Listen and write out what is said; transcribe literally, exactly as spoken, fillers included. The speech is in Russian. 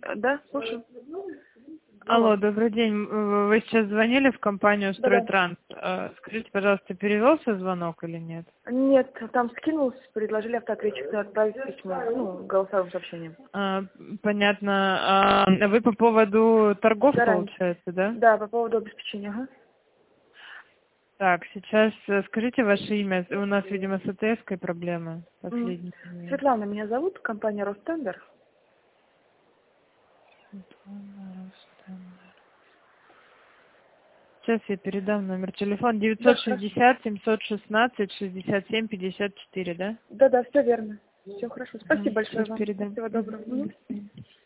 Да, слушаю. Алло, добрый день. Вы сейчас звонили в компанию «Стройтранс». Да-да. Скажите, пожалуйста, перевелся звонок или нет? Нет, там скинулся, предложили автоответчик отправить письмо, ну, голосовым сообщением. А, понятно. А вы по поводу торгов, Гарантия. получается, да? Да, по поводу обеспечения, ага. Так, сейчас э, скажите ваше имя. У нас, видимо, с АТС-кой проблемы М. последние. Светлана меня зовут, компания «Ростендер». Сейчас я передам номер телефона. Да, девятьсот хорошо. шестьдесят семьсот шестнадцать шестьдесят семь пятьдесят четыре, да? Да-да, все верно. Все хорошо. Спасибо большое Сейчас вам. передам. Всего доброго. Мгм. Мгм. До свидания.